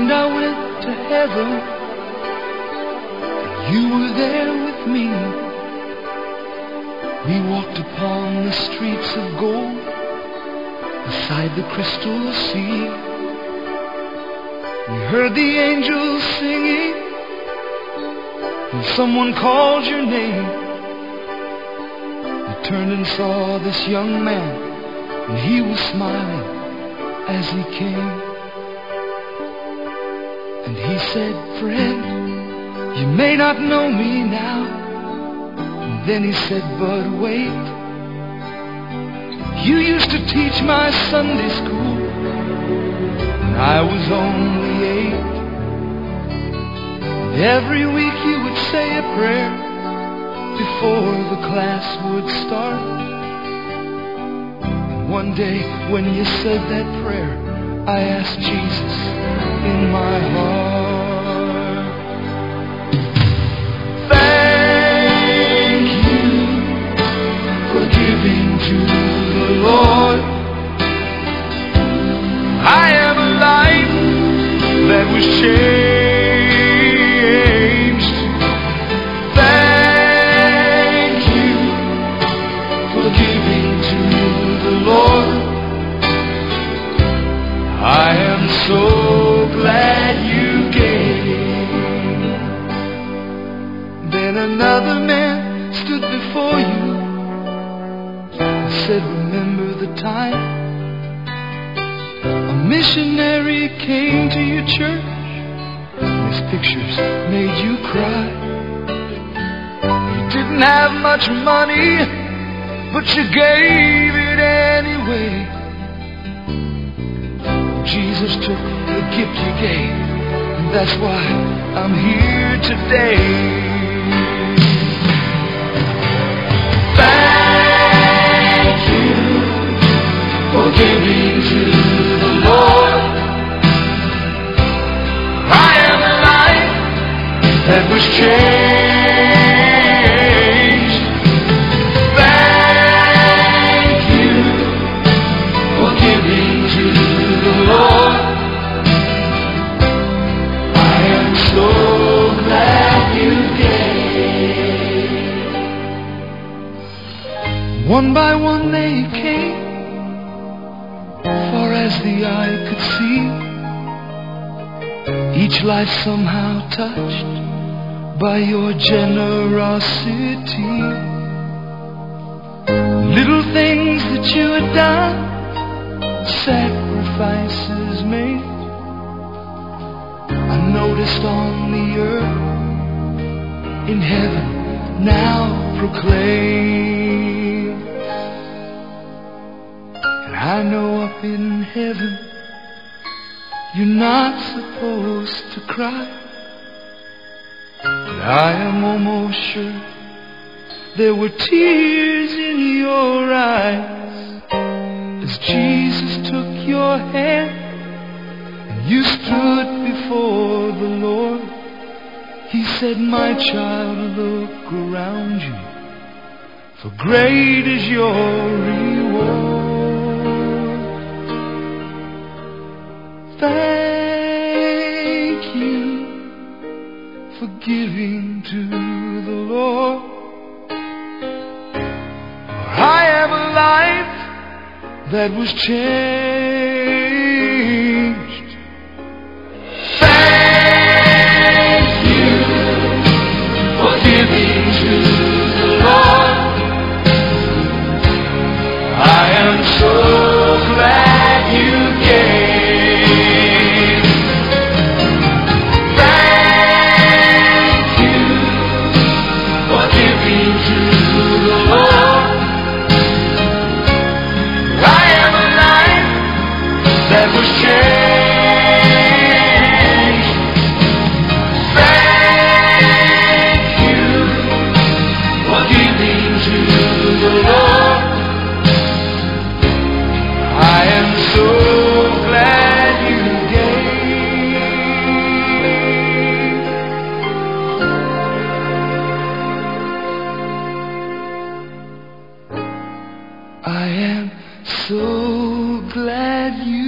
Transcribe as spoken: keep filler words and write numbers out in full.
dreamed I went to heaven, and you were there with me. We walked upon the streets of gold, beside the crystal sea. We heard the angels singing, and someone called your name. We turned and saw this young man, and he was smiling as he came. And he said, "Friend, you may not know me now." And then he said, "But wait, you used to teach my Sunday school when I was only eight. And every week you would say a prayer before the class would start. And one day when you said that prayer, I asked Jesus in my heart." Thank you for giving to the Lord. I am a life that was changed. Thank you for giving to the Lord. I am so glad you gave. Then another man stood before you and said, "Remember the time a missionary came to your church, and his pictures made you cry. You didn't have much money, but you gave it anyway. Jesus took the gift you gave, and that's why I'm here today." Thank you for giving to the Lord. I am a life that was changed. Thank you for giving to the Lord. I am so glad you gave. One by one they came, far as the eye could see. Each life somehow touched by your generosity. Little things that you had done, sacrifices made, I noticed on the earth, in heaven now proclaim. And I know up in heaven you're not supposed to cry, but I am almost sure there were tears in your eyes as Jesus took your hand and you stood before the Lord. He said, "My child, look around you, for great is your reward." Thank you for giving to the Lord. I have a life that was changed. Thank you for giving to the Lord. I am so glad you gave. Thank you for giving to the Lord. I am a life that was changed. Thank you for giving to the Lord. I am so glad you gave. I am so glad you